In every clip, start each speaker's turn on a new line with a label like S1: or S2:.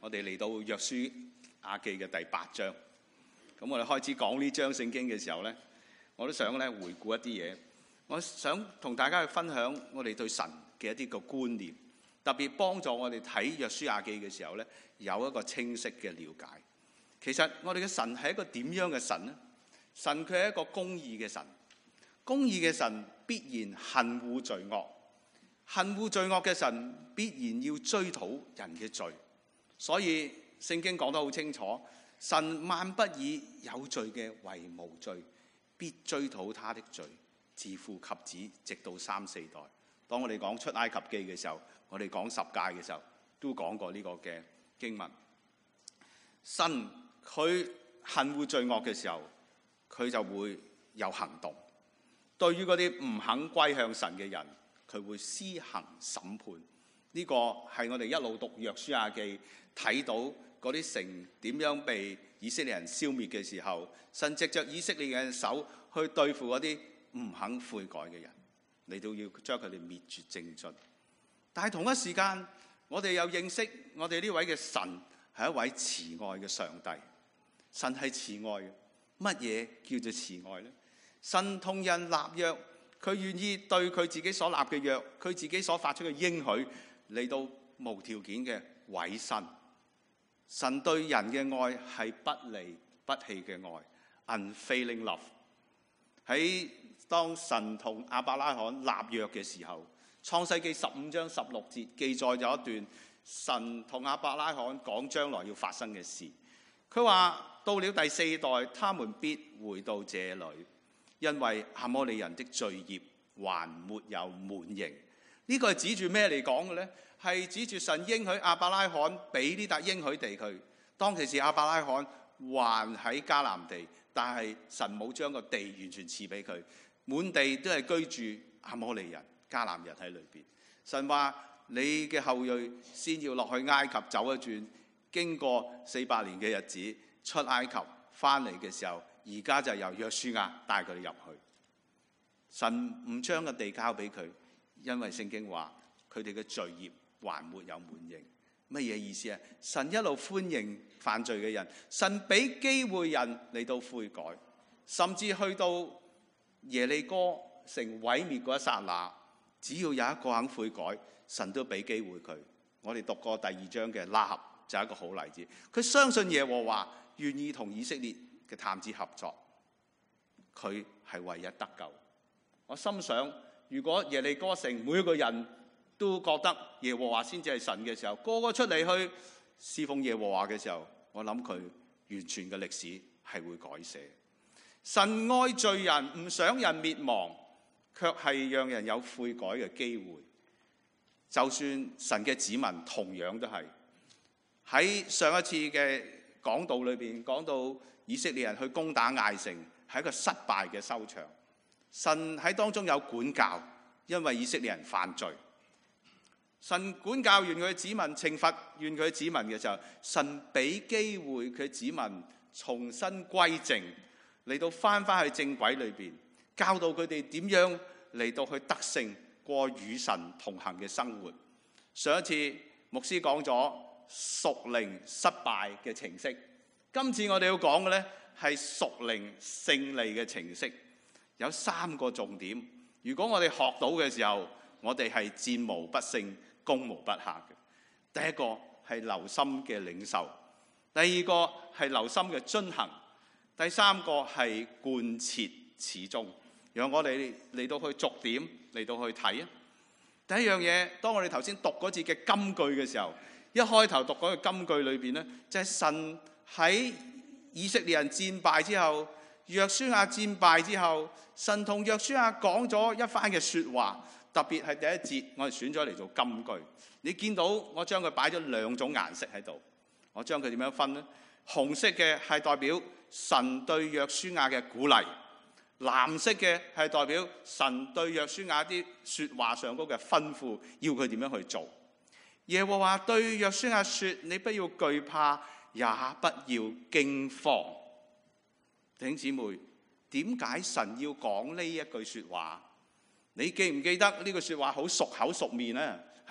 S1: 我哋嚟到約書亞記嘅第8章。咁我哋開始講呢章聖經嘅時候呢，我都想咧回顧一啲嘢。我想同大家去分享我哋對神嘅一啲個觀念，特別幫助我哋睇約書亞記嘅時候呢，有一個清晰嘅了解。其實我哋嘅神係一個點樣嘅神呢？神佢係一個公義嘅神，公義嘅神必然恨惡罪惡，恨惡罪惡嘅神必然要追討人嘅罪。所以聖經講得好清楚，神萬不以有罪嘅為無罪，必追討他的罪，自父及子，直到3、4代。當我哋講出埃及記嘅時候，我哋講十誡嘅時候，都講過呢個嘅經文。神佢恨惡罪惡嘅時候，佢就會有行動。對於嗰啲唔肯歸向神嘅人，佢會施行審判。呢個係我哋一路讀約書亞記睇到嗰啲城點樣被以色列人消滅嘅時候，神藉着以色列人嘅手去對付嗰啲唔肯悔改嘅人，嚟到要將佢哋滅絕淨盡。但係同一時間，我哋又認識我哋呢位嘅神係一位慈愛嘅上帝。神係慈愛嘅。乜嘢叫做慈愛呢？神同人立約，佢願意對佢自己所立嘅約，佢自己所發出嘅應許嚟到無條件嘅委身。神對人嘅愛係不離不棄嘅愛 ，unfailing love。喺當神同亞伯拉罕立約嘅時候，創世記15章16節記載咗一段神同亞伯拉罕講將來要發生嘅事。佢話到了第4代，他們必回到這裏，因為亞摩利人的罪孽還沒有滿盈。呢個係指住咩嚟講嘅呢？係指住神應許亞伯拉罕俾呢笪應許地佢。當其時亞伯拉罕還喺迦南地，但係神冇將個地完全賜俾佢，滿地都係居住亞摩利人、迦南人喺裏邊。神話你嘅後裔先要落去埃及走一轉，經過400年嘅日子出埃及翻嚟嘅時候，而家就由約書亞帶佢哋入去。神唔將個地交俾佢，因為聖經話佢哋嘅罪孽還沒有滿盈。乜嘢意思啊？神一路歡迎犯罪嘅人，神俾機會人嚟到悔改，甚至去到耶利哥城毀滅嗰一剎那，只要有一個肯悔改，神都俾機會佢。我哋讀過第2章嘅拉合就係一個好例子。佢相信耶和華，願意同以色列嘅探子合作，佢係唯一得救。我心想，如果耶利哥城每一個人都覺得耶和華先至係神嘅時候，個個出嚟去侍奉耶和華嘅時候，我諗佢完全嘅歷史係會改寫。神愛罪人，唔想人滅亡，卻係讓人有悔改嘅機會。就算神嘅子民同樣都係。喺上一次嘅講道裏邊講到以色列人去攻打艾城係一個失敗嘅收場。神喺當中有管教，因為以色列人犯罪。神管教完佢嘅子民，懲罰完佢嘅子民嘅時候，神俾機會佢子民重新歸正，嚟到翻去正軌裏邊，教導佢哋點樣嚟到去得勝，過與神同行嘅生活。上一次牧師講咗屬靈失敗嘅程式，今次我哋要講嘅呢係屬靈勝利嘅程式。有3個重點，如果我哋學到嘅時候，我哋係戰無不勝、攻無不克嘅。第一個係留心嘅領受，第二個係留心嘅遵行，第3個係貫徹始終。讓我哋嚟到去逐點嚟到去睇啊！第一樣嘢，當我哋頭先讀嗰節嘅金句嘅時候，一開頭讀嗰個金句裏邊呢，就係神喺以色列人戰敗之後，約書亞戰敗之後，神同約書亞講咗一番嘅說話，特別係第一節，我哋選咗嚟做金句。你見到我將佢擺咗2種顏色喺度，我將佢點樣分呢？紅色嘅係代表神對約書亞嘅鼓勵，藍色嘅係代表神對約書亞啲說話上高嘅吩咐，要佢點樣去做。耶和華對約書亞說：你不要懼怕，也不要驚慌。弟兄姊妹，點解神要講呢一句說話？你記唔記得呢句說話好熟口熟面呢？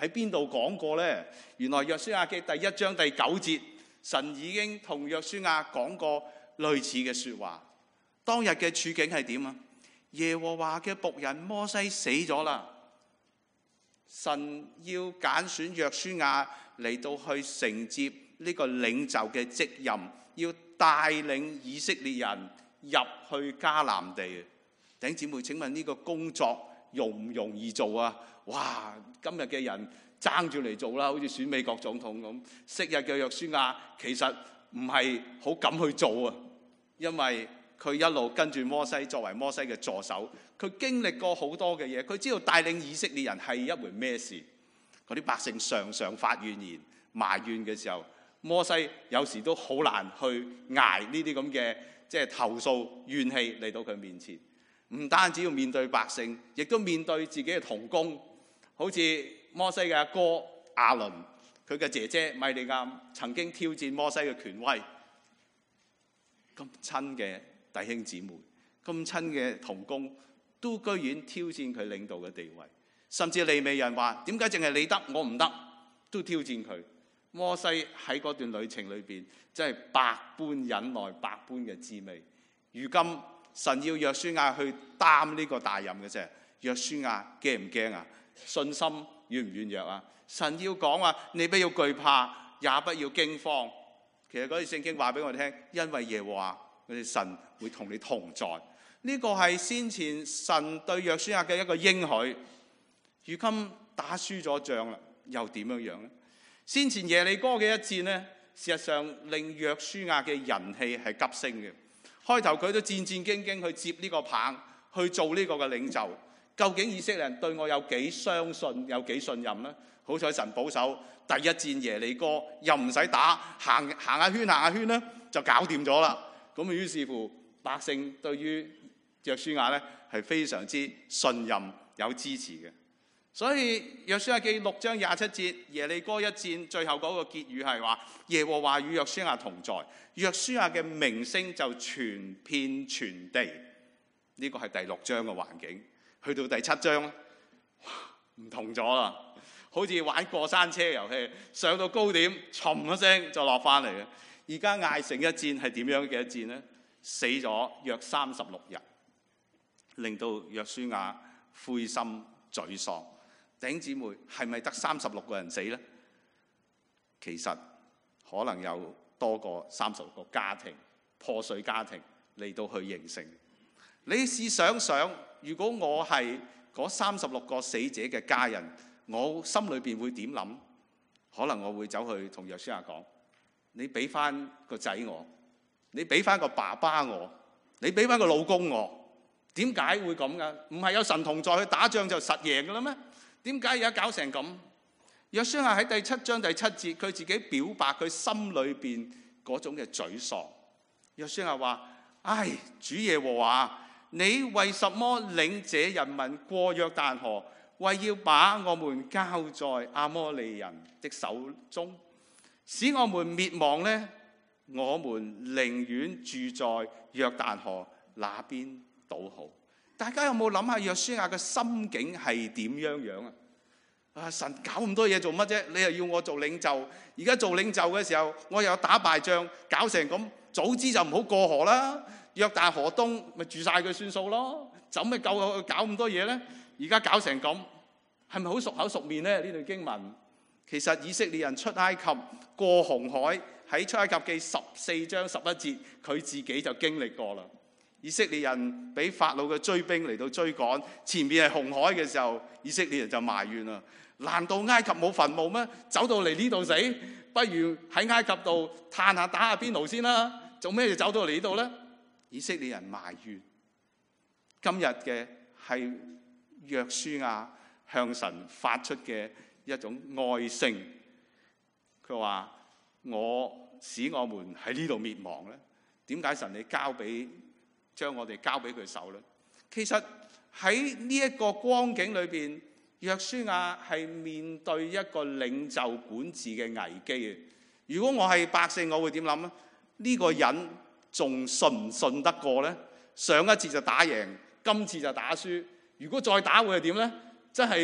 S1: 喺邊度講過呢？原來約書亞記第1章第9節，神已經同約書亞講過類似嘅說話。當日嘅處境係點啊？耶和華嘅僕人摩西死咗啦，神要揀選約書亞嚟到去承接呢個領袖嘅職任，要帶領以色列人入去迦南地。弟兄姊妹，請問呢個工作容唔容易做啊？哇！今日嘅人爭住嚟做啦，好似選美國總統咁。昔日嘅約書亞其實唔係好敢去做啊，因為佢一路跟住摩西，作為摩西嘅助手，佢經歷過好多嘅嘢，佢知道帶領以色列人係一回咩事。嗰啲百姓常常發怨言、埋怨嘅時候，摩西有時都好難去捱呢啲咁嘅即係投訴怨氣嚟到佢面前。唔單止要面對百姓，亦都面對自己嘅同工，好似摩西嘅阿哥亞倫，佢嘅姐姐米利暗曾經挑戰摩西嘅權威。咁親嘅弟兄姊妹，咁親嘅同工，都居然挑戰佢領導嘅地位。甚至利未人話：點解淨係你得，我唔得？都挑戰佢。摩西喺嗰段旅程裏邊，真係百般忍耐，百般嘅滋味。如今神要約書亞去擔呢個大任嘅啫，約書亞驚唔驚啊？信心軟唔軟弱啊？神要講話，你不要懼怕，也不要驚慌。其實嗰啲聖經話俾我哋聽，因為耶和華我哋神會同你同在。呢個係先前神對約書亞嘅一個應許。如今打輸咗仗啦，又點樣樣呢？先前耶利哥嘅一戰呢，事實上令約書亞嘅人氣係急升嘅。開頭佢都戰戰兢兢去接呢個棒，去做呢個嘅領袖。究竟以色列人對我有幾相信，有幾信任呢？好彩神保守，第一戰耶利哥又唔使打，行下圈呢，就搞掂咗啦。咁於是乎百姓對於約書亞呢係非常之信任，有支持嘅。所以約書亞記6章27節，耶利哥一戰最後嗰個結語係話：耶和華與約書亞同在，約書亞嘅名聲就傳遍全地。呢個係第6章嘅環境。去到第7章，唔同咗啦，好似玩過山車遊戲，上到高點，唰一聲就落翻嚟嘅。而家艾城一戰係點樣嘅一戰呢？死咗約36人，令到約書亞灰心沮喪。弟兄姊妹，係咪得36個人死呢？其實可能有多過36個家庭，破碎家庭嚟到去形成。你試想想，如果我係嗰36個死者嘅家人，我心裏邊會點諗？可能我會走去同約書亞講：你俾翻個仔我，你俾翻個爸爸我，你俾翻個老公我。點解會咁噶？唔係有神同在去打仗就實贏噶啦咩？點解而家搞成咁？約書亞喺第7章第7節，佢自己表白佢心裏邊嗰種嘅沮喪。約書亞話：唉，主耶和華，你為什麼領這人民過約旦河，為要把我們交在亞摩利人的手中，使我們滅亡呢？我們寧願住在約旦河那邊倒好。大家有冇諗下約書亞嘅心境係點樣啊？神搞咁多嘢做乜啫？你又要我做領袖，而家做領袖嘅時候，我又打敗仗，搞成咁，早知就唔好過河啦。約旦河東咪住晒佢算數咯，怎咪夠佢搞咁多嘢呢？而家搞成咁，係咪好熟口熟面呢？呢段經文其實以色列人出埃及過紅海，喺出埃及記14章11節，佢自己就經歷過啦。以色列人俾法老嘅追兵嚟到追趕，前面係紅海嘅時候，以色列人就埋怨啦：難道埃及冇墳墓咩？走到嚟呢度死，不如喺埃及度嘆下打下邊爐先啦。做咩就走到嚟呢度呢？以色列人埋怨。今日嘅係約書亞向神發出嘅一種哀聲，佢話：我使我們喺呢度滅亡呢？點解神你將我哋交俾佢手呢？其實喺呢一個光景裏邊，約書亞係面對一個領袖管治嘅危機嘅。如果我係百姓，我會點諗呢？呢個人仲信唔信得過呢？上一次就打贏，今次就打輸。如果再打會係點呢？真係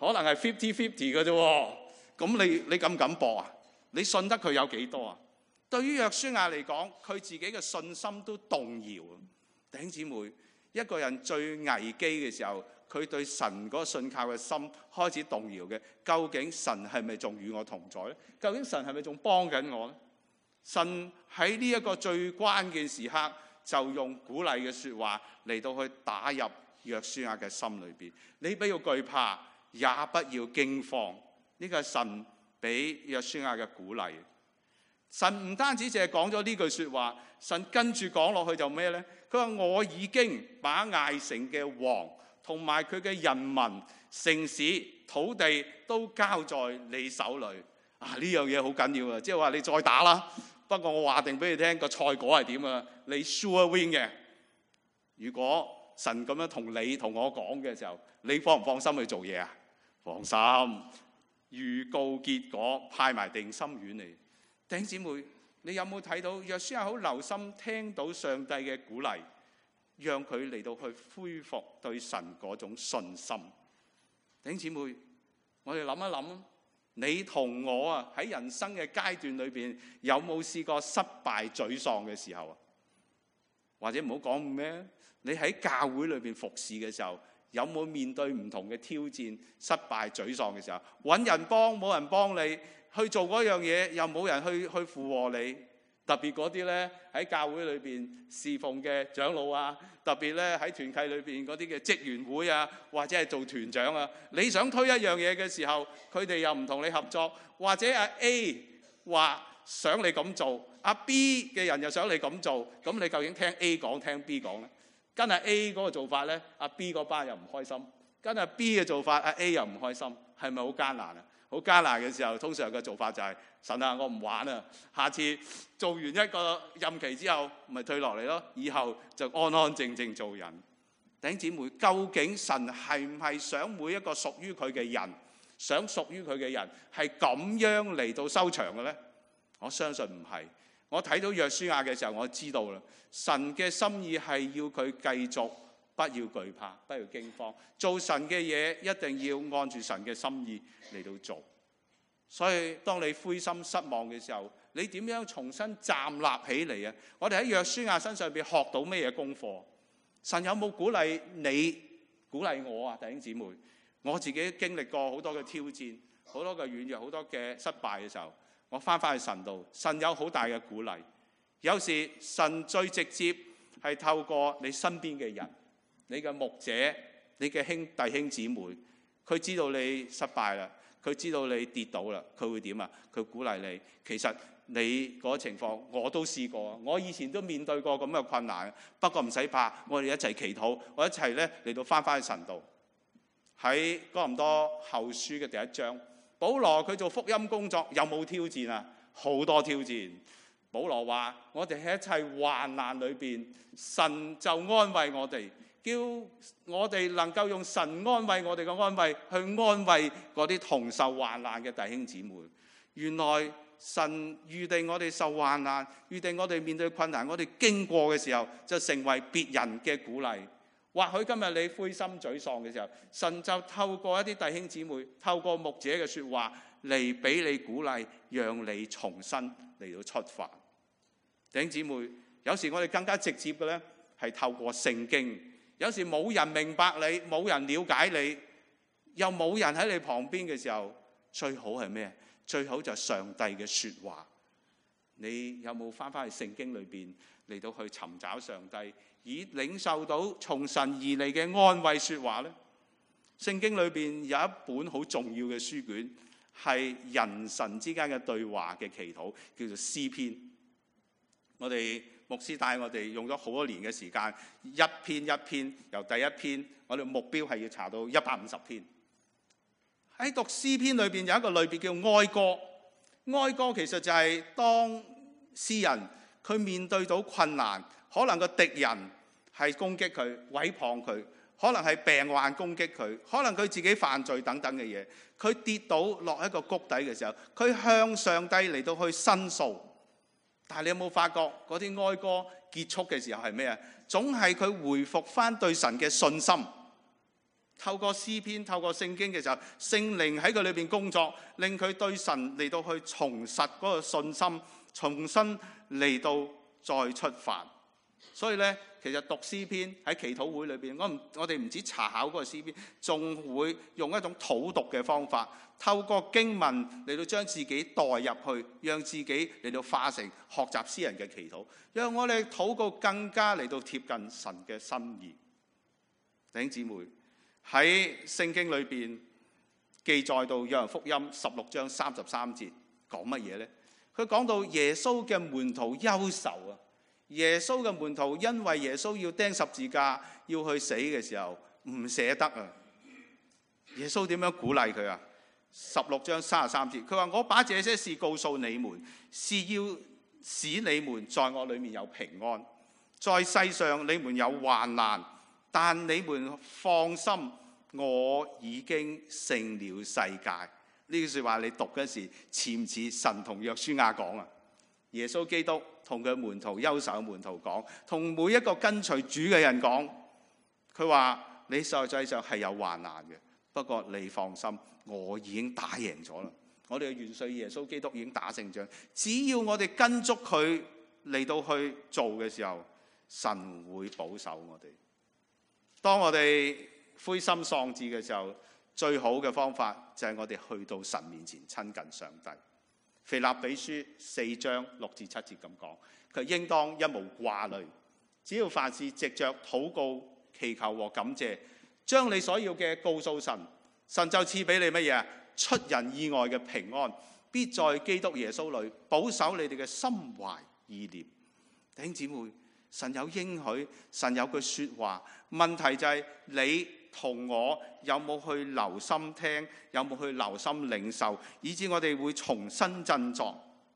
S1: 可能係 50-50嘅啫。咁你敢唔敢搏啊？你信得佢有幾多啊？對於約書亞嚟講，佢自己嘅信心都動搖。弟兄姊妹，一個人最危機嘅時候，佢對神嗰個信靠嘅心開始動搖嘅。究竟神係咪仲與我同在呢？究竟神係咪仲幫緊我呢？神喺呢一個最關鍵時刻，就用鼓勵嘅說話嚟到去打入約書亞嘅心裏邊。你不要懼怕，也不要驚慌。呢個係神俾約書亞嘅鼓勵。神唔單止淨係講咗呢句說話，神跟住講落去就咩呢？佢話我已經把艾城嘅王同埋佢嘅人民、城市、土地都交在你手裏。啊，呢樣嘢好緊要啊！即係話你再打啦。不過我話定俾你聽個賽果係點啊？你 sure win 嘅。如果神咁樣同我講嘅時候，你放唔放心去做嘢啊？放心。預告結果派埋定心丸嚟。弟兄姊妹，你有冇睇到約書亞好留心聽到上帝嘅鼓勵，讓佢嚟到去恢復對神嗰種信心？弟兄姊妹，我哋諗一諗，你同我啊喺人生嘅階段裏邊，有冇試過失敗沮喪嘅時候啊？或者唔好講咩，你喺教會裏邊服侍嘅時候，有冇面對唔同嘅挑戰、失敗沮喪嘅時候，揾人幫冇人幫你？去做嗰樣嘢又冇人去附和你，特別嗰啲咧喺教會裏邊侍奉嘅長老啊，特別咧喺團契裏邊嗰啲嘅職員會啊，或者係做團長啊，你想推一樣嘢嘅時候，佢哋又唔同你合作，或者阿 A 話想你咁做，阿 B 嘅人又想你咁做，咁你究竟聽 A 講聽 B 講咧？跟阿 A 嗰個做法咧，阿 B 嗰班又唔開心；跟阿 B 嘅做法，阿 A 又唔開心，係咪好艱難啊？好艱難嘅時候，通常嘅做法就係神啊，我唔玩啊！下次做完一個任期之後，咪退落嚟咯。以後就安安靜靜做人。弟兄姊妹，究竟神係唔係想每一個屬於佢嘅人，想屬於佢嘅人係咁樣嚟到收場嘅呢？我相信唔係。我睇到約書亞嘅時候，我知道啦，神嘅心意係要佢繼續，不要懼怕，不要驚慌，做神嘅嘢一定要按住神嘅心意嚟到做。所以當你灰心失望嘅時候，你點樣重新站立起嚟啊？我哋喺約書亞身上邊學到咩嘢功課？神有冇鼓勵你、鼓勵我啊？弟兄姊妹，我自己經歷過好多嘅挑戰，好多嘅軟弱，好多嘅失敗嘅時候，我翻去神度，神有好大嘅鼓勵。有時神最直接係透過你身邊嘅人，你嘅牧者、你嘅弟兄姊妹，佢知道你失敗啦，佢知道你跌倒啦，佢會點啊？佢鼓勵你。其實你嗰個情況我都試過，我以前都面對過咁嘅困難。不過唔使怕，我哋一齊祈禱，我一齊咧嚟到翻去神度。喺哥林多後書嘅第1章，保羅佢做福音工作有冇挑戰啊？好多挑戰。保羅話：我哋喺一切患難裏邊，神就安慰我哋。叫我哋能夠用神安慰我哋嘅安慰去安慰嗰啲同受患難嘅弟兄姊妹。原來神預定我哋受患難，預定我哋面對困難，我哋經過嘅時候就成為別人嘅鼓勵。或許今日你灰心沮喪嘅時候，神就透過一啲弟兄姊妹，透過牧者嘅說話嚟俾你鼓勵，讓你重新嚟到出發。弟兄姊妹，有時我哋更加直接嘅呢係透過聖經。有時冇人明白你，冇人了解你，又冇人喺你旁邊嘅時候，最好係咩？最好就係上帝嘅說話。你有冇翻去聖經裏邊嚟到去尋找上帝，以領受到從神而嚟嘅安慰說話呢？聖經裏邊有一本好重要嘅書卷，係人神之間嘅對話嘅祈禱，叫做詩篇。我哋牧師帶我哋用咗好多年嘅時間，一篇一篇，由第一篇，我哋目標係要查到150篇。喺讀詩篇裏邊有一個類別叫哀歌。哀歌其實就係當詩人佢面對到困難，可能個敵人係攻擊佢、毀謗佢，可能係病患攻擊佢，可能佢自己犯罪等等嘅嘢，佢跌倒落一個谷底嘅時候，佢向上帝嚟到去申訴。但係你有冇發覺嗰啲哀歌結束嘅時候係咩啊？總係佢回復翻對神嘅信心。 透過詩篇、透過聖經嘅時候，聖靈喺佢裏邊工作，令佢對神嚟到去重拾嗰個信心，重新嚟到再出發。所以咧，其實讀詩篇喺祈禱會裏邊，我哋唔止查考嗰個詩篇，仲會用一種討讀嘅方法，透過經文嚟到將自己代入去，讓自己嚟到化成學習詩人嘅祈禱，讓我哋禱告更加嚟到貼近神嘅心意。弟兄姊妹，喺聖經裏邊記載到約翰福音16章33節講乜嘢呢？佢講到耶穌嘅門徒憂愁啊！耶穌嘅門徒因為耶穌要釘十字架要去死嘅時候唔捨得啊！耶穌點樣鼓勵佢啊？16章33節，佢話：我把這些事告訴你們，是要使你們在我裏面有平安。在世上你們有患難，但你們放心，我已經勝了世界。呢句說話你讀嗰時似唔似神同約書亞講啊？耶穌基督同佢門徒憂愁嘅門徒講，同每一個跟隨主嘅人講，佢話：你在世上係有患難嘅，不過你放心，我已經打贏咗啦。我哋嘅元帥耶穌基督已經打勝仗，只要我哋跟足佢嚟到去做嘅時候，神會保守我哋。當我哋灰心喪志嘅時候，最好嘅方法就係我哋去到神面前親近上帝。腓立比書4章6至7節咁講，佢應當一無掛慮，只要凡事藉着禱告、祈求和感謝，將你所要嘅告訴神，神就賜俾你乜嘢？出人意外嘅平安，必在基督耶穌裏保守你哋嘅心懷意念。弟兄姊妹，神有應許，神有句說話，問題就係你同我有冇去留心聽，有冇去留心領受，以致我哋會重新振作。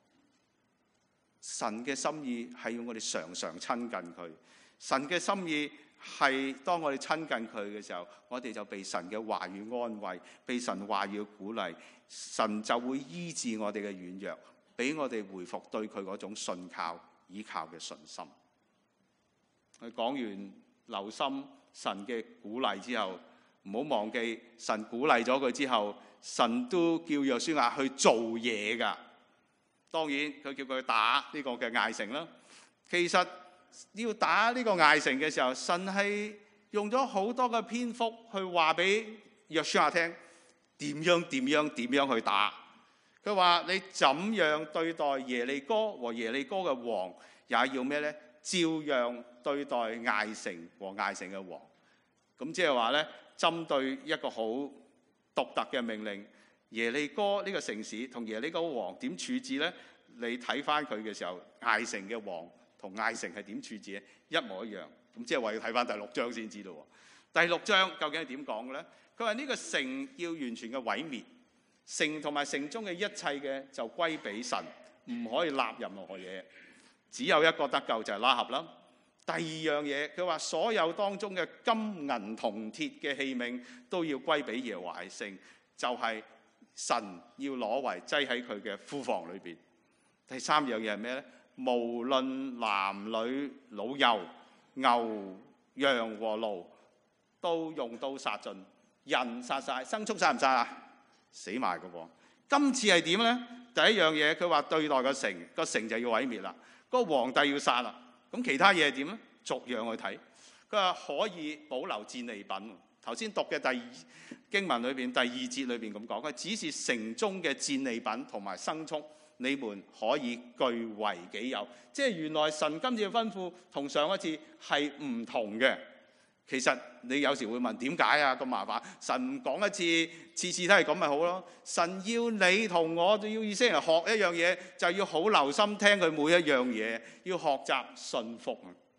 S1: 神嘅心意係要我哋常常親近佢，神嘅心意係當我哋親近佢嘅時候，我哋就被神嘅話語安慰，被神話語鼓勵，神就會醫治我哋嘅軟弱，俾我哋回復對佢嗰種信靠依靠嘅信心。佢講完留心神嘅鼓勵之後，唔好忘記神鼓勵咗佢之後，神都叫約書亞去做嘢㗎。當然佢叫佢打呢個嘅艾城啦。其實要打呢個艾城嘅時候，神係用咗好多嘅篇幅去話俾約書亞聽點樣去打。佢話你怎樣對待耶利哥和耶利哥嘅王，也要咩呢？照樣對待艾城和艾城嘅王。咁即係話咧，針對一個好獨特嘅命令，耶利哥呢個城市同耶利哥王點處置咧？你睇翻佢嘅時候，艾城嘅王同艾城係點處置咧？一模一樣。咁即係話要睇翻第6章先知道。第6章究竟係點講嘅咧？佢話呢個城要完全嘅毀滅，城同埋城中嘅一切嘅就歸俾神，唔可以納任何嘢。只有一個得救就係拉合啦。第二樣嘢，佢話所有當中嘅金銀銅鐵嘅器皿都要歸俾耶和華嘅聖，就係神要攞為擠喺佢嘅庫房裏邊。第三樣嘢係咩咧？無論男女老幼、牛羊和驢，都用刀殺盡，人殺晒，牲畜殺唔殺啊？死埋噶喎！今次係點咧？第一樣嘢，佢話對待個城就要毀滅啦，個皇帝要殺啦。咁其他嘢係點咧？逐樣去睇。佢話可以保留戰利品。頭先讀嘅經文裏邊第2節裏邊咁講，佢只是城中嘅戰利品同埋牲畜，你們可以據為己有。即係原來神今次嘅吩咐同上一次係唔同嘅。其實你有時會問點解啊？咁麻煩，神唔講一次，次次都係咁咪好咯？神要你同我要以色列人學一樣嘢，就要好留心聽佢每一樣嘢，要學習信服。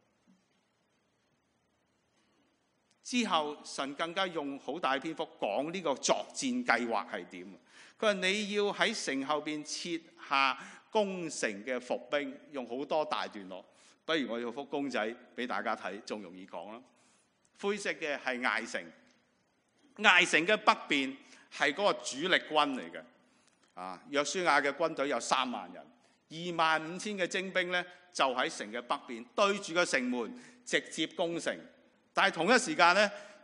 S1: 之後神更加用好大篇幅講呢個作戰計劃係點。佢話你要喺城後邊設下攻城嘅伏兵，用好多大段落。不如我要幅公仔俾大家睇，仲容易講啦。灰色嘅係艾城，艾城嘅北邊係嗰個主力軍嚟嘅。約書亞嘅軍隊有3萬人，25000嘅精兵咧就喺城嘅北邊，對住個城門直接攻城。但係同一時間咧，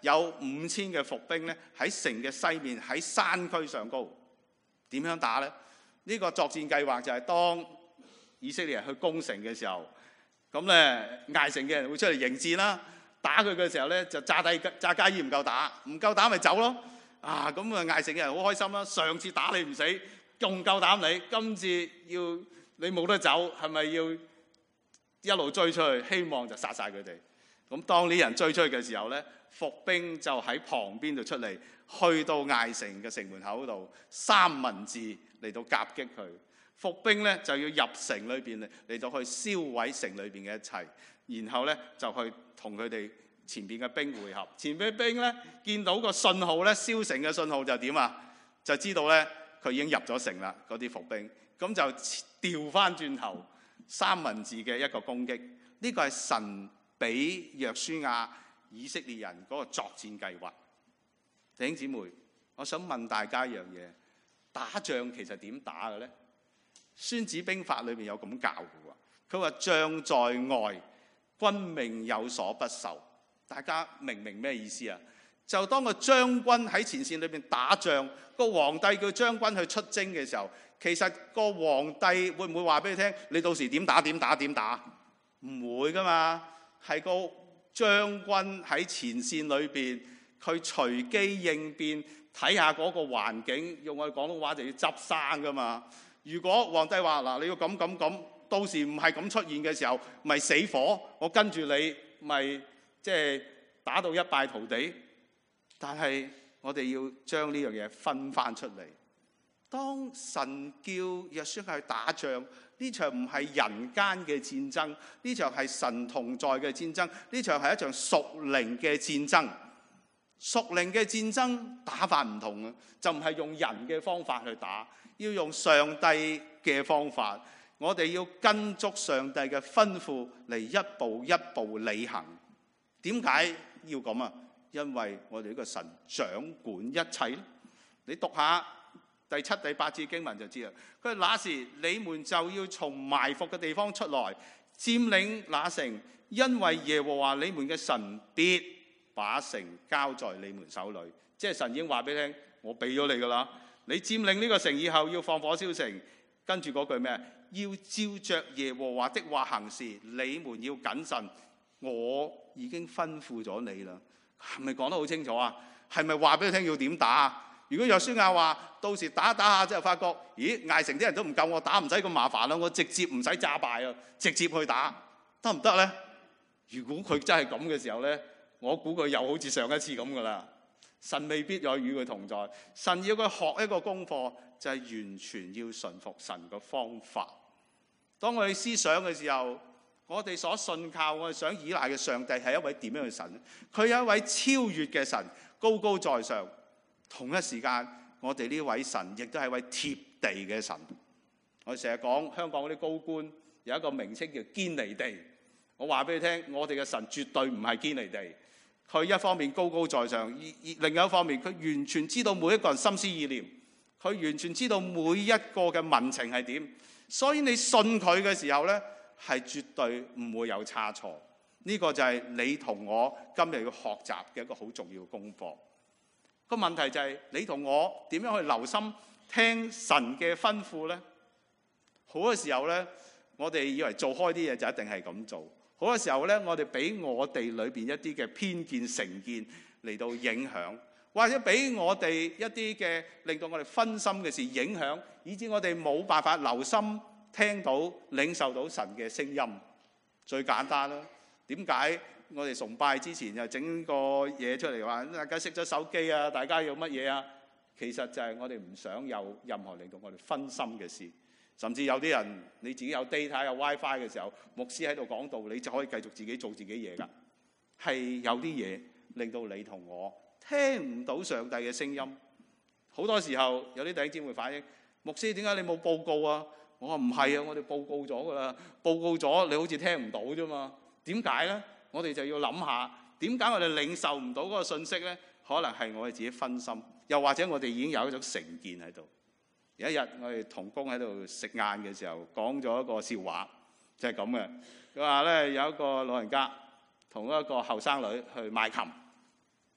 S1: 有5000嘅伏兵咧喺城嘅西面，喺山區上高。點樣打呢？呢個作戰計劃就係當以色列人去攻城嘅時候，咁咧艾城嘅人會出嚟迎戰啦。打佢嘅時候咧就炸家衣唔夠打，唔夠打咪走咯。咁啊艾城嘅人好開心啦。上次打你唔死，仲夠膽你，今次要你冇得走，係咪要一路追出去？希望就殺晒佢哋。咁當呢人追出去嘅時候咧，伏兵就喺旁邊度出嚟，去到艾城嘅城門口度，三文治嚟到夾擊佢。伏兵咧就要入城裏邊嚟到去燒毀城裏邊嘅一切，然後咧就去同佢哋前邊嘅兵會合。前邊嘅兵咧見到個信號咧，燒城嘅信號就點啊？就知道咧佢已經入咗城啦。嗰啲伏兵咁就調翻轉頭，三文治嘅一個攻擊。呢個係神俾約書亞以色列人嗰個作戰計劃。弟兄姊妹，我想問大家一樣嘢：打仗其實點打嘅咧？孫子兵法裏面有咁教嘅喎，佢話將在外，軍命有所不受。大家明唔明咩意思啊？就當個將軍喺前線裏邊打仗，個皇帝叫將軍去出征嘅時候，其實個皇帝會唔會話俾你聽？你到時點打點打點打？唔會噶嘛，係個將軍喺前線裏邊，佢隨機應變，睇下嗰個環境，用我哋廣東話就要執生噶嘛。如果皇帝話嗱，你要咁，到時唔係咁出現嘅時候，咪死火，我跟住你咪即係打到一敗塗地。但係我哋要將呢樣嘢分翻出嚟。當神叫約書亞去打仗，呢場唔係人間嘅戰爭，呢場係神同在嘅戰爭，呢場係一場屬靈嘅戰爭。屬靈嘅戰爭打法唔同啊，就唔係用人嘅方法去打，要用上帝嘅方法。我哋要跟足上帝嘅吩咐嚟一步一步履行。點解要咁啊？因為我哋呢個神掌管一切。你讀下第7、第8節經文就知啦。佢話那時你們就要從埋伏嘅地方出來，佔領那城，因為耶和華你們嘅神必把城交在你們手裏。即係神已經話俾你聽，我俾咗你噶啦。你佔領呢個城以後要放火燒城，跟住嗰句咩？要照着耶和華的話行事，你們要謹慎。我已經吩咐咗你啦。係咪講得好清楚啊？係咪話俾你聽要點打？如果約書亞話到時打下之後發覺，咦，艾城啲人都唔夠我打，唔使咁麻煩啦，我直接唔使詐敗啊，直接去打得唔得呢？如果佢真係咁嘅時候呢，我估佢又好似上一次咁噶啦。神未必有與佢同在，神要佢學一個功課，就係完全要順服神嘅方法。當我哋思想嘅時候，我哋所信靠、我哋想依賴嘅上帝係一位點樣嘅神？佢有一位超越嘅神，高高在上。同一時間，我哋呢位神亦都係一位貼地嘅神。我哋成日講香港嗰啲高官有一個名稱叫堅離地。我話俾你聽，我哋嘅神絕對唔係堅離地。佢一方面高高在上，另一方面佢完全知道每一個人心思意念，佢完全知道每一個嘅民情係點。所以你信佢嘅時候呢，係絕對唔會有差錯。呢個就係你同我今日要學習嘅一個好重要嘅功課。個問題就係你同我點樣去留心聽神嘅吩咐呢？好多時候呢，我哋以為做開啲嘢就一定係咁做。好多時候呢，我哋俾我哋裏邊一啲嘅偏見成見嚟到影響，或者俾我哋一啲嘅令到我哋分心嘅事影響，以致我哋冇辦法留心聽到領受到神嘅聲音。最簡單啦，點解我哋崇拜之前又整個嘢出嚟話大家熄咗手機啊？大家要乜嘢啊？其實就係我哋唔想有任何令到我哋分心嘅事。甚至有啲人你自己有 data 有 WiFi 嘅時候，牧師喺度講道，你就可以繼續自己做自己嘢㗎。係有啲嘢令到你同我聽唔到上帝嘅聲音。好多時候有啲弟兄姊妹反映，牧師點解你冇報告啊？我話唔係啊，我哋報告咗㗎啦，報告咗你好似聽唔到啫嘛。點解呢？我哋就要諗下點解我哋領受唔到嗰個信息呢？可能係我哋自己分心，又或者我哋已經有一種成見喺度。有一日我哋同工喺度食晏嘅時候，講咗一個笑話，就係咁嘅。佢話咧有一個老人家同一個後生女去賣琴，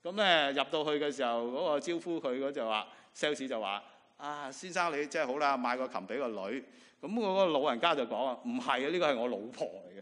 S1: 咁咧入到去嘅時候，嗰個招呼佢嗰就話 sales 就話：先生你真係好啦，買個琴俾個女。咁嗰個老人家就講啊：唔係啊，呢個係我老婆嚟嘅。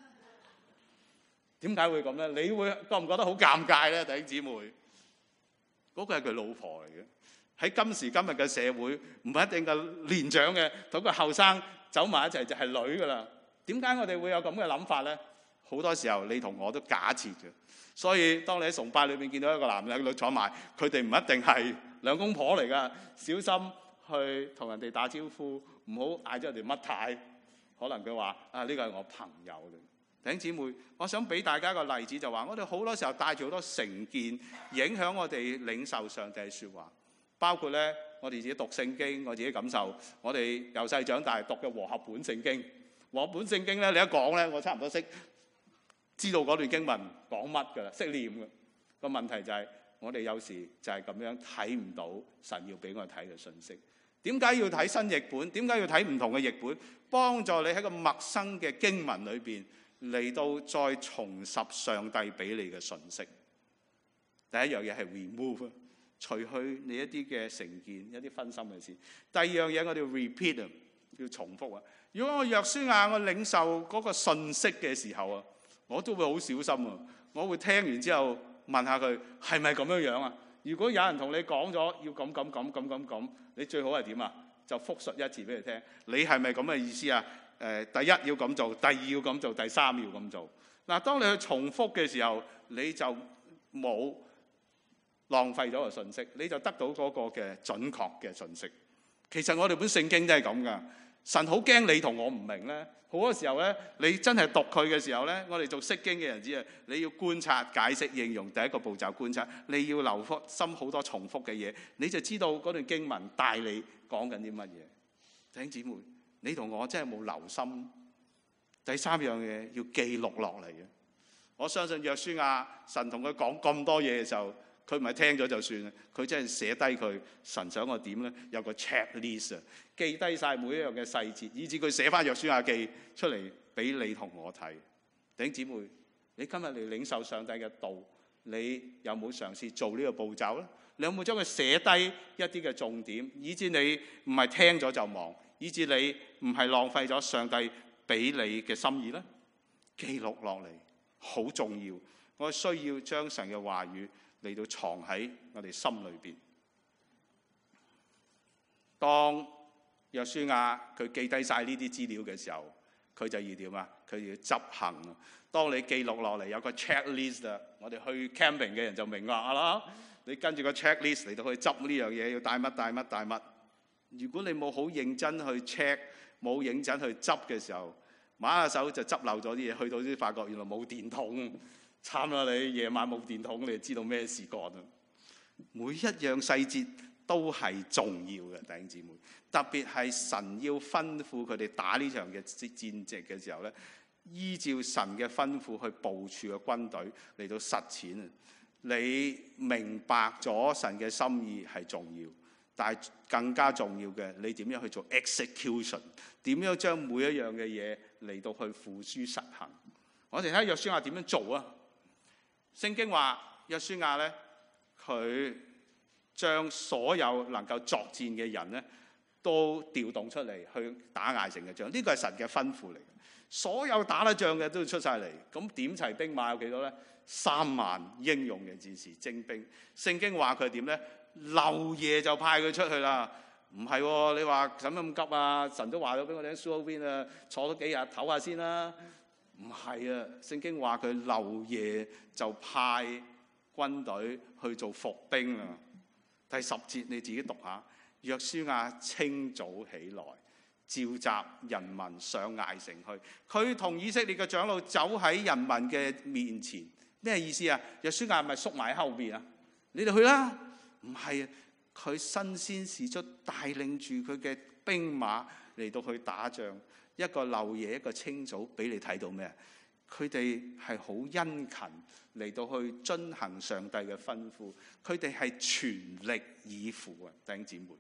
S1: 點解會咁咧？你會覺唔覺得好尷尬咧，弟兄姊妹？嗰個係佢老婆嚟嘅。喺今時今日嘅社會，唔係一定嘅年長嘅同個後生走埋一齊就係女噶啦。點解我哋會有咁嘅諗法咧？好多時候你同我都假設嘅。所以當你喺崇拜裏面見到一個男人一個女坐埋，佢哋唔一定係兩公婆嚟噶。小心去同人哋打招呼，唔好嗌咗人哋乜太。可能佢話：呢個係我朋友嚟。弟兄姊妹，我想俾大家一個例子，就話我哋好多時候帶住好多成見，影響我哋領受上帝嘅説話。包括咧，我哋自己讀聖經，我自己感受，我哋由細長大讀嘅和合本聖經。和合本聖經咧，你一講咧，我差唔多知道嗰段經文講乜㗎啦，識念嘅。個問題就係，我哋有時就係咁樣睇唔到神要俾我哋睇嘅信息。點解要睇新譯本？點解要睇唔同嘅譯本？幫助你喺個陌生嘅經文裏邊嚟到再重拾上帝俾你嘅信息。第一樣嘢係 remove， 除去你一啲嘅成見、一啲分心嘅事。第二樣嘢我哋要 repeat 啊，要重複啊。如果我約書亞我領受嗰個信息嘅時候啊，我都會好小心啊。我會聽完之後問下佢係咪咁樣樣啊？如果有人同你講咗要咁，你最好係點啊？就複述一次俾佢聽。你係咪咁嘅意思啊？第一要咁做，第二要咁做，第三要咁做。嗱，當你去重複嘅時候，你就冇浪費咗個信息，你就得到嗰個嘅準確嘅信息。其實我哋本聖經都係咁噶。神好驚你同我唔明咧，好多時候咧，你真係讀佢嘅時候咧，我哋做釋經嘅人知啊，你要觀察、解釋、應用。第一個步驟觀察，你要留心好多重複嘅嘢，你就知道嗰段經文帶你講緊啲乜嘢。弟兄姊妹，你同我真係冇留心。第三樣嘢要記錄落嚟嘅。我相信約書亞，神同佢講咁多嘢嘅時候，佢唔係聽咗就算，佢真係寫低佢神想我點咧，有個 checklist 啊，記低晒每一樣嘅細節，以至佢寫翻約書亞記出嚟俾你同我睇。弟兄姊妹，你今日嚟領受上帝嘅道，你有冇嘗試做呢個步驟咧？你有冇將佢寫低一啲嘅重點，以至你唔係聽咗就忘，以至你唔係浪費咗上帝俾你嘅心意咧？記錄落嚟好重要，我需要將神嘅話語嚟到藏喺我哋心裏邊。當約書亞佢記低晒呢啲資料嘅時候，佢就要點啊？佢要執行啊！當你記錄落嚟有個 checklist 啊，我哋去 camping 嘅人就明白啦。你跟住個 checklist 嚟到去執呢樣嘢，要帶乜。如果你冇好認真去 check， 冇認真去執嘅時候，馬下手就執漏咗啲嘢，去到先發覺原來冇電筒。慘啦！你夜晚冇電筒，你就知道咩事幹啦。每一樣細節都係重要嘅，弟兄姊妹。特別係神要吩咐佢哋打呢場嘅戰役嘅時候咧，依照神嘅吩咐去部署嘅軍隊嚟到實踐啊！你明白咗神嘅心意係重要，但係更加重要嘅，你點樣去做 execution？ 點樣將每一樣嘅嘢嚟到去付諸實行？我哋睇下約書亞點樣做啊！聖經話約書亞咧，佢將所有能夠作戰嘅人咧，都調動出嚟去打艾城嘅仗。呢個係神嘅吩咐嚟嘅，所有打得仗嘅都要出晒嚟。咁點齊兵馬有幾多咧？3萬英勇嘅戰士精兵。聖經話佢點咧？漏夜就派佢出去啦。唔係喎，你話使乜咁急啊？神都話咗俾我哋喺蘇澳邊啊，坐咗幾日唞下先啦。唔係啊，聖經話佢漏夜就派軍隊去做伏兵啊。第10節你自己讀下。約書亞清早起來，召集人民上艾城去。佢同以色列嘅長老走喺人民嘅面前。咩意思啊？約書亞係咪縮埋喺後邊啊？你哋去啦。唔係啊，佢身先士卒，帶領住佢嘅兵馬嚟到去打仗。一個漏夜，一個清早，俾你睇到咩？佢哋係好殷勤嚟到去遵行上帝嘅吩咐，佢哋係全力以赴啊！弟兄姊妹，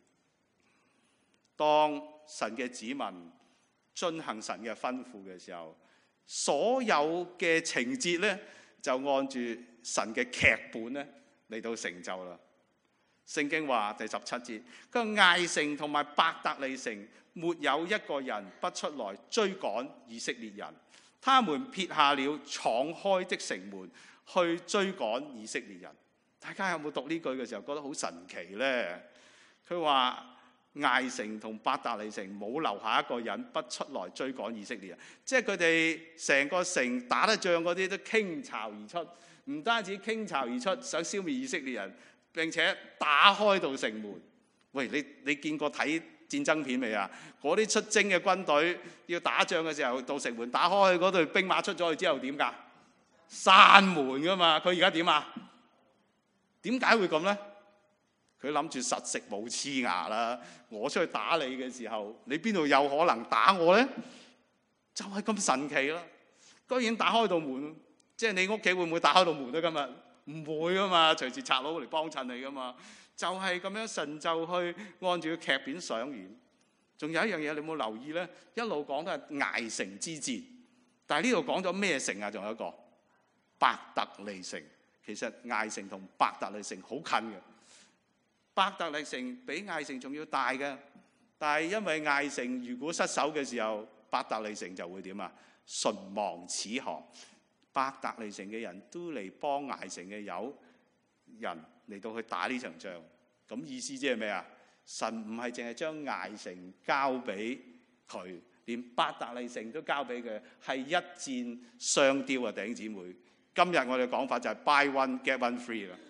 S1: 當神嘅子民遵行神嘅吩咐嘅時候，所有嘅情節咧就按住神嘅劇本咧嚟到成就啦。聖經話第17節，佢話艾城同埋伯特利城沒有一個人不出來追趕以色列人，他們撇下了敞開的城門去追趕以色列人。大家有冇讀呢句嘅時候覺得好神奇呢？佢話艾城同伯特利城冇留下一個人不出來追趕以色列人，即係佢哋成個城打得仗嗰啲都傾巢而出，唔單止傾巢而出，想消滅以色列人，並且打開到城門。喂，你見過睇戰爭片未啊？嗰啲出征嘅軍隊要打仗嘅時候，到城門打開，嗰隊兵馬出咗去之後點㗎？閂門㗎嘛。佢而家點啊？點解會咁呢？佢諗住實食冇黐牙啦！我出去打你嘅時候，你邊度有可能打我呢？就係咁神奇啦！居然打開道門，即係你屋企會唔會打開道門咧？今日唔會噶嘛，隨時賊佬嚟幫襯你噶嘛。就係咁樣，神就去按住個劇片上演。仲有一樣嘢，你有冇留意呢？一路講都係艾城之戰，但係呢度講咗咩城啊？仲有一個伯特利城。其實艾城同伯特利城好近嘅，伯特利城比艾城仲要大嘅，但係因為艾城如果失守嘅時候，伯特利城就會點啊？唇亡齒寒。伯特利城嘅人都嚟幫艾城嘅人嚟到去打呢場仗。咁意思即係咩啊？神唔係淨係將艾城交俾佢，連伯特利城都交俾佢，係一箭雙雕啊！弟兄姊妹。今日我哋講法就係 buy one get one free 啦。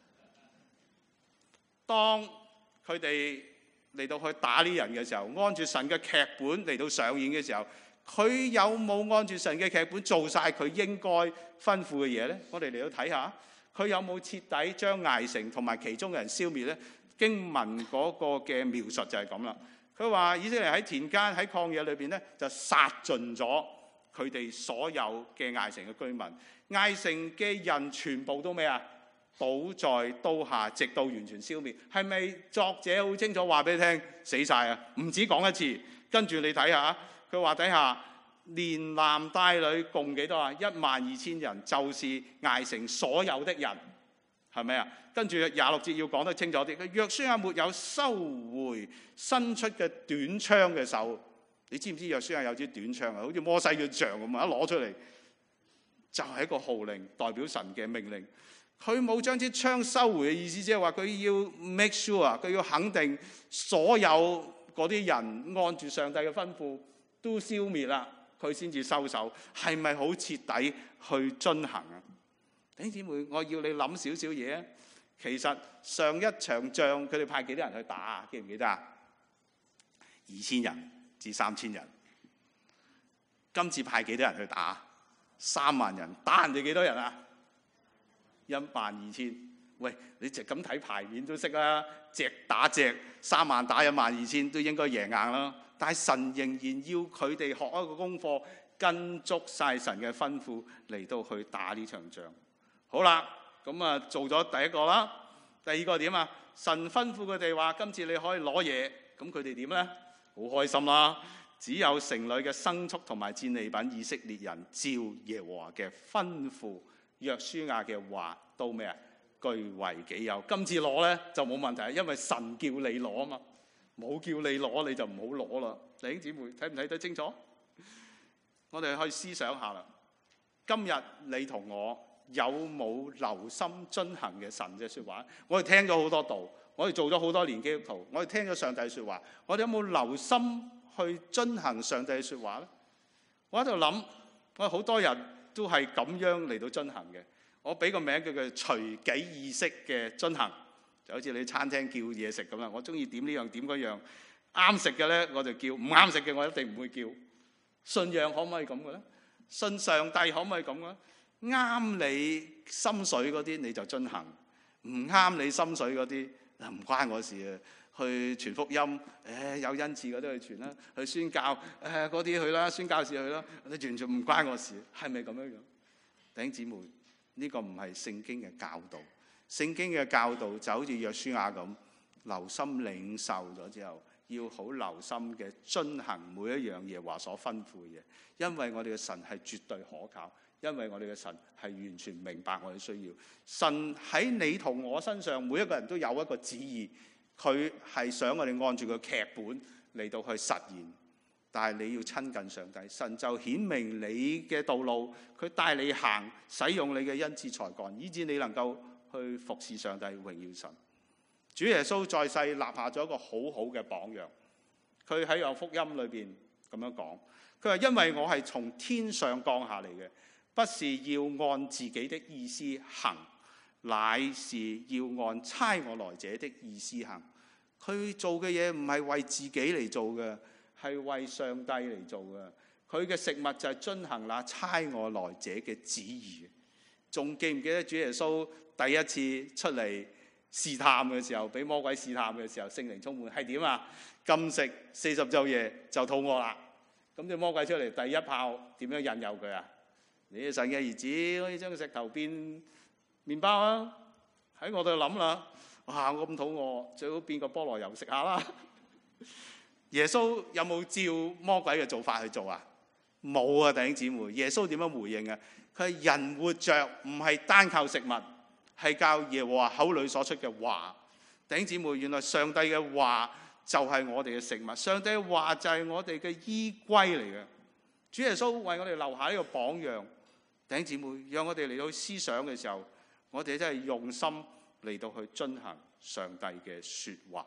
S1: 當佢哋嚟到去打呢人嘅時候，按住神嘅劇本嚟到上演嘅時候，佢有冇按住神嘅劇本做晒佢應該吩咐嘅嘢呢？我哋嚟到睇下，佢有冇徹底將艾城同埋其中嘅人消滅呢？經文嗰個嘅描述就係咁啦。佢話以色列喺田間喺曠野裏邊呢，就殺盡咗佢哋所有嘅艾城嘅居民。艾城嘅人全部都咩啊？倒在刀下，直到完全消滅。係咪作者好清楚話俾你聽死晒啊？唔止講一次，跟住你睇下，佢話底下連男帶女共幾多啊？12000人，就是艾城所有的人，係咪啊？跟住26節要講得清楚啲。佢約書亞沒有收回伸出嘅短槍嘅手。你知唔知約書亞有支短槍啊？好似摩西嘅杖咁啊！一攞出嚟就係一個號令，代表神嘅命令。佢冇將支槍收回嘅意思，即係話佢要 make sure， 佢要肯定所有嗰啲人按住上帝嘅吩咐都消滅啦，佢先至收手。係咪好徹底去遵行啊？弟兄姊妹，我要你諗少少嘢啊！其實上一場仗佢哋派幾多人去打啊？記唔記得啊？2000人至3000人。今次派幾多人去打？3萬人。打人哋幾多人啊？12000。喂，你就咁睇牌面都識啦，隻打隻，3萬打12000都應該贏硬啦。但係神仍然要佢哋學一個功課，跟足晒神嘅吩咐嚟到去打呢場仗。好啦，咁啊做咗第一個啦，第二個點啊？神吩咐佢哋話：今次你可以攞嘢，咁佢哋點呢？好開心啦！只有城裏嘅牲畜同埋戰利品，以色列人照耶和華嘅吩咐，約書亞嘅話都咩啊？據為己有。今次攞呢就冇問題，因為神叫你攞啊嘛，冇叫你攞你就唔好攞啦。弟兄姊妹睇唔睇得清楚？我哋去思想下啦。今日你同我有冇留心遵行嘅神嘅説話？我哋聽咗好多道，我哋做咗好多年基督徒，我哋聽咗上帝説話，我哋有冇留心去遵行上帝嘅説話呢？我喺度諗，我好多人都係咁樣嚟到遵行嘅。我俾個名叫佢隨己意識嘅遵行，就好似你餐廳叫嘢食咁啦。我中意點呢樣點嗰樣，啱食嘅呢我就叫，唔啱食嘅我一定唔會叫。信仰可唔可以咁嘅咧？信上帝可唔可以咁嘅？啱你心水嗰啲你就遵行，唔啱你心水嗰啲唔關我事啊。去傳福音，有恩賜嗰啲去傳啦，去宣教，嗰啲去啦，宣教士去啦，你完全唔關我事，係咪咁樣樣？弟兄姊妹，呢個唔係聖經嘅教導。聖經嘅教導就好似約書亞咁，留心領受咗之後，要好留心嘅遵行每一樣耶和華所吩咐嘅嘢，因為我哋嘅神係絕對可靠， 因為我哋嘅神係完全明白我哋需要。神喺你同我身上，每一個人都有一個旨意，佢係想我哋按住個劇本嚟到去實現。但係你要親近上帝，神就顯明你嘅道路，佢帶你行，使用你嘅恩賜才幹，以致你能夠去服侍上帝，榮耀神。主耶穌在世立下咗一個好好嘅榜樣。佢喺個福音裏邊咁樣講，佢話因為我係從天上降下嚟嘅，不是要按自己的意思行，乃是要按差我來者的意思行。佢做嘅嘢唔係為自己嚟做嘅，係為上帝嚟做嘅。佢嘅食物就係遵行那差我來者嘅旨意。仲記唔記得主耶穌第一次出嚟試探嘅時候，俾魔鬼試探嘅時候，聖靈充滿係點啊？禁食40晝夜就肚餓啦。咁隻魔鬼出嚟第一炮點樣引誘佢啊？你係神嘅兒子，可以將個石頭變麵包啊！喺我度諗啦，哇！我咁肚餓，最好變個菠蘿油食下啦。耶穌有冇照魔鬼嘅做法去做啊？冇啊，弟兄姊妹。耶穌點樣回應啊？佢係人活着唔係單靠食物，係靠耶和華口裏所出嘅話。弟兄姊妹，原來上帝嘅話就係我哋嘅食物，上帝嘅話就係我哋嘅依歸嚟嘅。主耶穌為我哋留下呢個榜樣。弟兄姊妹，讓我哋嚟到思想嘅時候，我哋真係用心嚟到去遵行上帝嘅說話。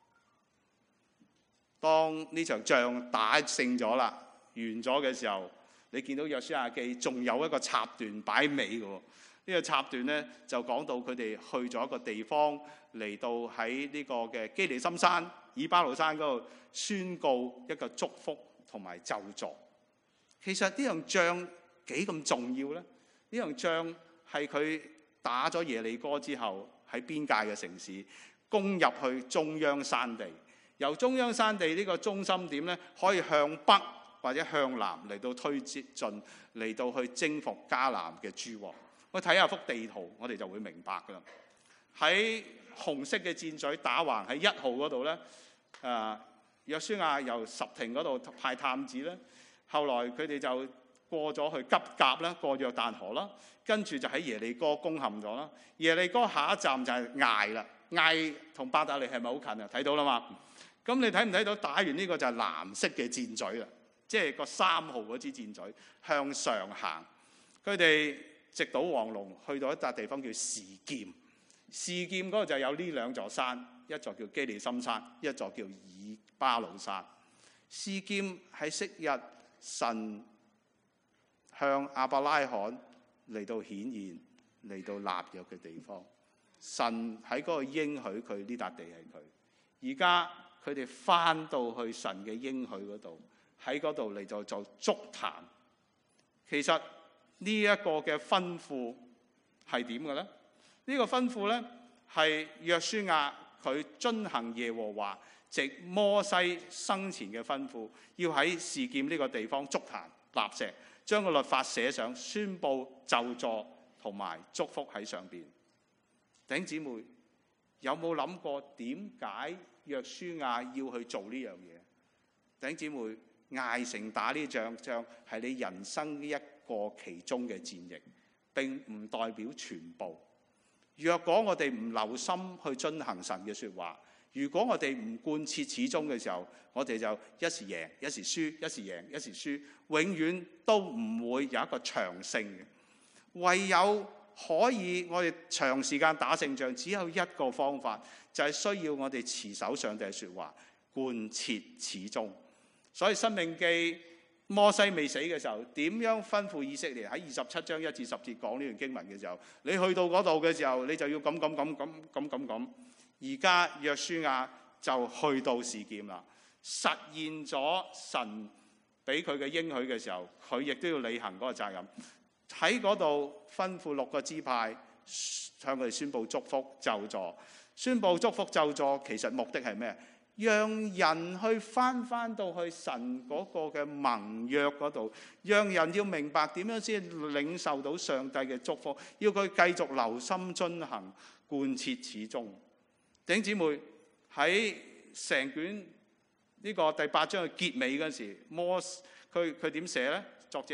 S1: 當呢場仗打勝咗啦，完咗嘅時候，你見到約書亞記仲有一個插段擺尾嘅。呢個插段咧就講到佢哋去咗一個地方，嚟到喺呢個嘅基利心山、以巴路山嗰度宣告一個祝福同埋咒詛。其實呢場仗幾咁重要咧？呢場仗係佢打咗耶利哥之後，喺邊界嘅城市攻入去中央山地，由中央山地呢個中心點咧，可以向北或者向南嚟到推進，嚟到去征服迦南嘅諸王。我睇下幅地圖，我哋就會明白噶啦。喺紅色嘅箭嘴打橫喺1號嗰度咧，約書亞由什亭嗰度派探子咧，後來佢哋就過咗去吉甲啦，過約旦河啦，跟住就喺耶利哥攻陷咗啦。耶利哥下一站就係艾啦，艾同伯特利係咪好近啊？睇到啦嘛。咁你睇唔睇到打完呢個就係藍色嘅箭嘴啦，即係個3號嗰支箭嘴向上行。佢哋直搗黃龍，去到一笪地方叫示劍。示劍嗰度就有呢2座山，一座叫基利心山，一座叫以巴路山。示劍係昔日神向亞伯拉罕嚟到顯現、嚟到立約嘅地方。神喺嗰個應許佢呢笪地係佢。而家佢哋翻到去神嘅應許嗰度，喺嗰度嚟到做築壇。其實呢一個嘅吩咐係點嘅咧？呢個吩咐咧係約書亞佢遵行耶和華藉摩西生前嘅吩咐，要喺示劍呢個地方築壇立石，將個律法寫上，宣佈咒詛同埋祝福喺上邊。弟兄姊妹，有冇諗過點解約書亞要去做呢樣嘢？弟兄姊妹，艾城打呢仗係你人生一個其中嘅戰役，並唔代表全部。若果我哋唔留心去遵行神嘅說話，如果我哋唔貫徹始終嘅時候，我哋就一時贏一時輸，一時贏一時輸，永遠都唔會有一個長勝嘅。唯有可以我哋長時間打勝仗，只有一個方法，就係需要我哋持守上帝嘅說話，貫徹始終。所以申命記摩西未死嘅時候，點樣吩咐以色列？喺27章1至10節講呢段經文嘅時候，你去到嗰度嘅時候，你就要咁。而家約書亞就去到示劍啦，實現咗神俾佢嘅應許嘅時候，佢亦都要履行嗰個責任。喺嗰度吩咐6個支派向佢哋宣佈祝福咒詛。宣佈祝福咒詛其實目的係咩？讓人去翻到去神嗰個嘅盟約嗰度，讓人要明白點樣先領受到上帝嘅祝福，要佢繼續留心遵行，貫徹始終。弟兄姊妹，喺成卷呢個第8章嘅結尾嗰時，佢點寫呢？作者話：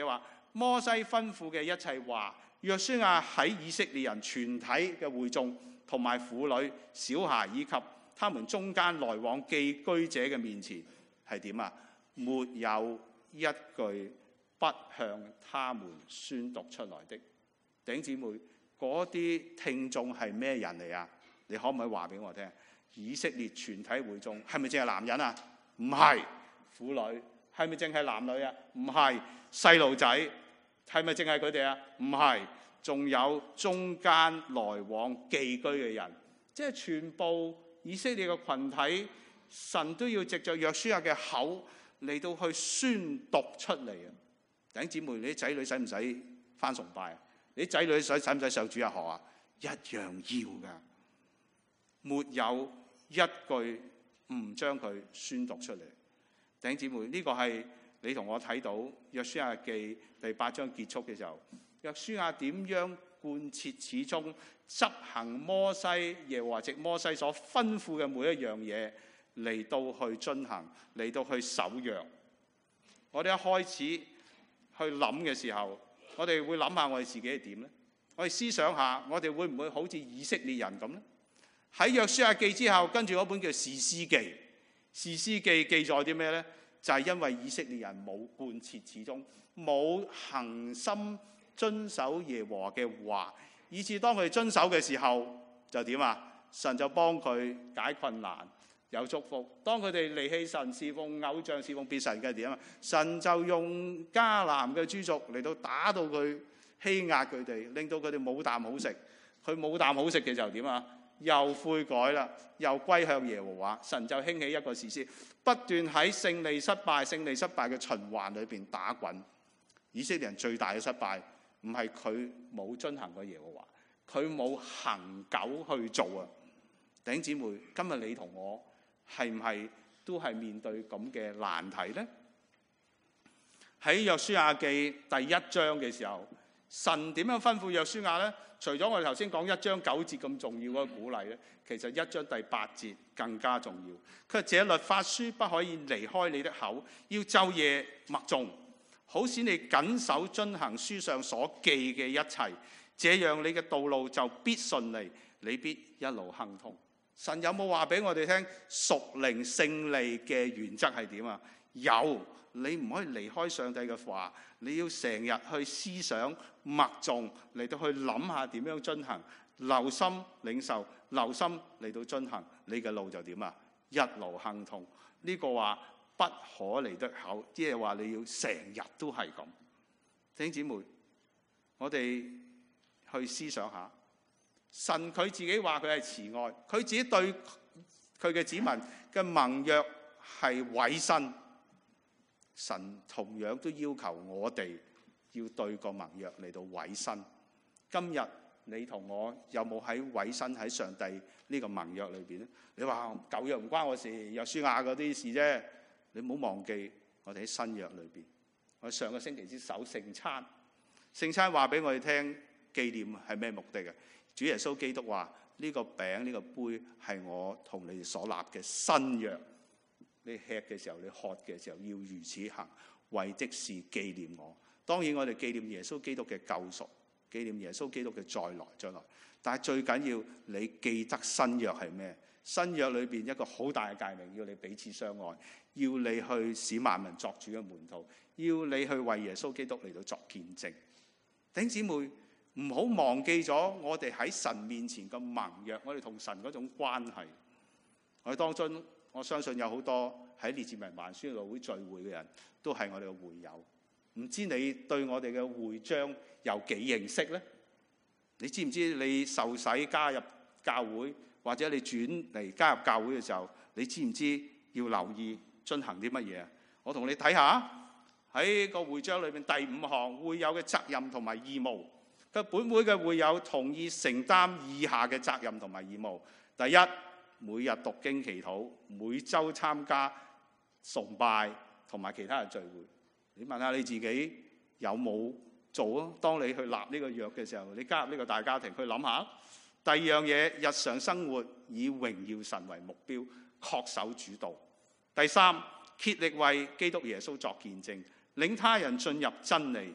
S1: 摩西吩咐嘅一切話，約書亞喺以色列人全體嘅會眾同埋婦女、小孩以及他們中間來往寄居者嘅面前係點啊？沒有一句不向他們宣讀出來的。弟兄姊妹，嗰啲聽眾係咩人嚟啊？你可唔可以話俾我聽？以色列全體會眾係咪淨係男人啊？唔係。婦女係咪淨係男女啊？唔係。細路仔係咪淨係佢哋啊？唔係。仲有中間來往寄居嘅人，即係全部以色列嘅群體，神都要藉着約書亞嘅口嚟到去宣讀出嚟啊！弟兄姊妹，你啲仔女使唔使返崇拜啊？你啲仔女使唔使上主日學啊？一樣要㗎，沒有一句唔將佢宣讀出嚟。弟兄姊妹，呢個係你同我睇到約書亞記第8章結束嘅時候，約書亞點樣貫徹始終執行摩西耶和華藉摩西所吩咐嘅每一樣嘢嚟到去遵行，嚟到去守約。我哋一開始去諗嘅時候，我哋會諗下我哋自己係點呢？我哋思想下，我哋會唔會好似以色列人咁呢？喺約書亞記之後，跟住嗰本叫士師記。士師記記載啲咩呢？就係因為以色列人冇貫徹始終，冇恆心遵守耶和華嘅話，以致當佢哋遵守嘅時候就點啊？神就幫佢解困難，有祝福。當佢哋離棄神，侍奉偶像，侍奉別神嘅點啊？神就用迦南嘅諸族嚟到打到佢，欺壓佢哋，令到佢哋冇啖好食。佢冇啖好食嘅時候點啊？又悔改啦，又歸向耶和華。神就興起一個士師，不斷喺勝利失敗嘅循環裏邊打滾。以色列人最大嘅失敗唔係佢冇遵行過耶和華，佢冇恆久去做啊！弟兄姊妹，今日你同我係唔係都係面對咁嘅難題呢？喺約書亞記第1章嘅時候，神點樣吩咐約書亞呢？除咗我哋頭先講1章9節咁重要嘅鼓勵咧，其實1章第8節更加重要。佢話：這律法書不可以離開你的口，要晝夜默誦，好使你謹守遵行書上所記嘅一切，這樣你嘅道路就必順利，你必一路亨通。神有冇話俾我哋聽屬靈勝利嘅原則係點啊？有。你唔可以離開上帝嘅話，你要成日去思想默誦，嚟到去諗下點樣遵行，留心領受，留心嚟到遵行，你嘅路就點啊？一路亨通。呢個話不可離的口，即係話你要成日都係咁。弟兄姊妹，我哋去思想下，神佢自己話佢係慈愛，佢自己對佢嘅子民嘅盟約係委身。神同樣都要求我哋要對個盟約嚟到委身。今日你同我有冇喺委身喺上帝呢個盟約裏邊咧？你話舊約唔關我事，約書亞嗰啲事啫。你唔好忘記我哋喺新約裏邊。我上個星期先守聖餐，聖餐話俾我哋聽紀念係咩目的嘅？主耶穌基督話呢個餅呢個杯係我同你哋所立嘅新約。你吃嘅時候，你喝嘅時候，要如此行，為的是紀念我。當然我哋紀念耶穌基督嘅救贖，紀念耶穌基督嘅再來。但係最緊要你記得新約係咩？新約裏邊一個好大嘅誡命，要你彼此相愛，要你去使萬民作主嘅門徒，要你去為耶穌基督嚟到作見證。弟兄姊妹，唔好忘記咗我哋喺神面前嘅盟約，我哋同神嗰種關係。我哋當中，我相信有好多喺列治文盲宣道會聚會嘅人都係我哋嘅會友。唔知你對我哋嘅會章有幾認識呢？你知唔知你受洗加入教會，或者你轉嚟加入教會嘅時候，你知唔知要留意進行啲乜嘢啊？我同你睇下喺個會章裏面第5項會友嘅責任同埋義務。個本會嘅會友同意承擔以下嘅責任同埋義務。第一，每日讀經祈禱，每週參加崇拜同埋其他嘅聚會。你問下你自己有冇做啊？當你去立呢個約嘅時候，你加入呢個大家庭，去諗下。第二樣嘢，日常生活以榮耀神為目標，恪守主道。第三，竭力為基督耶穌作見證，領他人進入真理。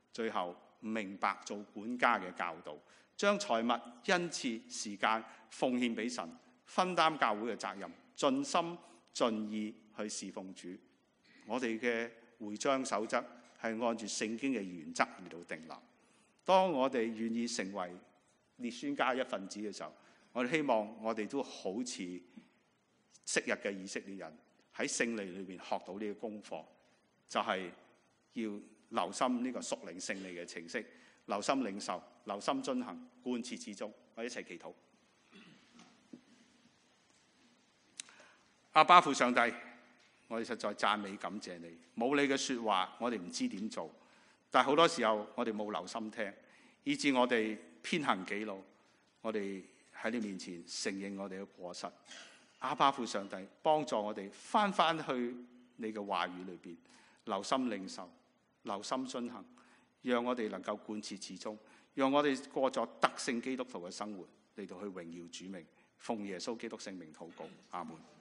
S1: 最後唔明白做管家嘅教導，將財物、恩賜、時間奉獻俾神，分擔教會嘅責任，盡心盡意去侍奉主。我哋嘅會章守則係按住聖經嘅原則嚟到訂立。當我哋願意成為列宣家一份子嘅時候，我哋希望我哋都好似昔日嘅以色列人喺聖利裏邊學到呢個功課，就係要留心呢個屬靈勝利嘅程式，留心領受，留心遵行，貫徹始終。我哋一齊祈禱。阿爸父上帝，我哋實在讚美感謝你。冇你嘅說話，我哋唔知點做。但係好多時候，我哋冇留心聽，以致我哋偏行己路。我哋喺你面前承認我哋嘅過失。阿爸父上帝，幫助我哋翻去你嘅話語裏邊，留心領受，留心遵行，讓我哋能夠貫徹始終，讓我哋過咗得勝基督徒嘅生活，嚟到去榮耀主名。奉耶穌基督聖名禱告，阿門。